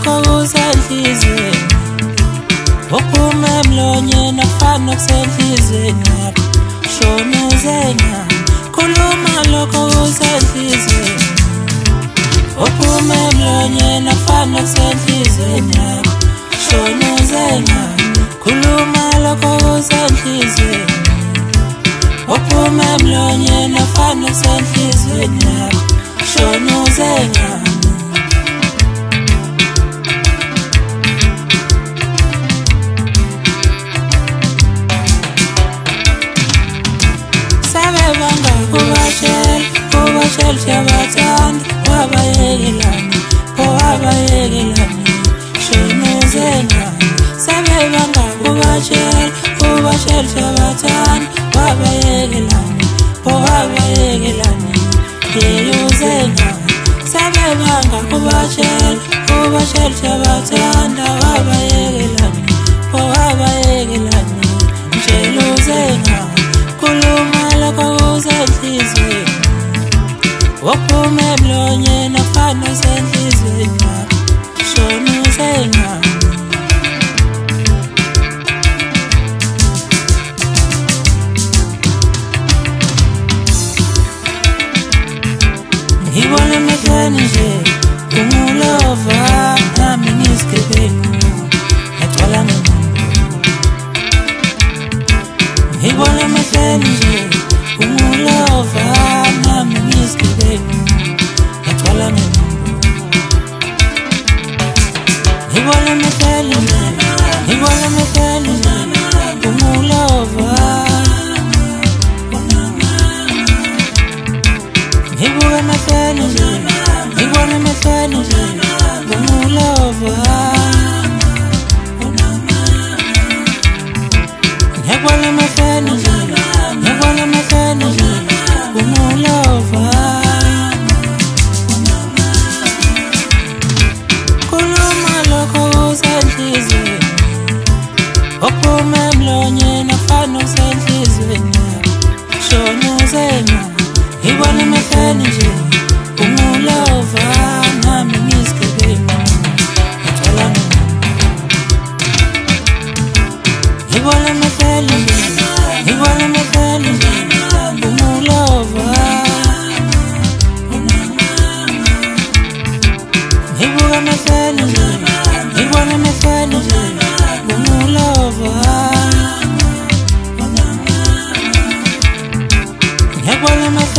lokho kusenhlizweni uphume emlonyeni afana kusenhlizweni yakho shona uzengani khuluma lokho kusenhlizweni uphume emlonyeni afana kusenhlizweni yakho shona uzengani khuluma lokho kusenhlizweni uphume emlonyeni afana kusenhlizweni yakho shona uzengani kubashel shabathanda wabayekelani owabayekelani shona uzengani sabebanga kubashel shabathanda wabayekelani owabayekelani uzengani sabebanga kubashel shabathanda wabayekelani owabayekelani uzengani khuluma lokho kusenhlizweni uphume emlonyeni afana kusenhlizweni yakho shona uzengani ngibona emehlweni nje ungulova nami ngisigebengu ngagcwala ngibona emehlweni nje ungulova nami ngisigebengu ngagcwala ngibona emehlweni nje ungulova ngibuka emehlweni nje ngibona emehlweni nje ungulova ngibona emehlweni nje ungulova khuluma lokho kusenhlizweni uphume emlonyeni afana kusenhlizweni shona uzengani ngibona emehlweni nje ungulova nami ngisigebengu ngagcwala ngibona emehlweni nje ungulova ngibuka emehlweni nje ungulova ngibona emehlweni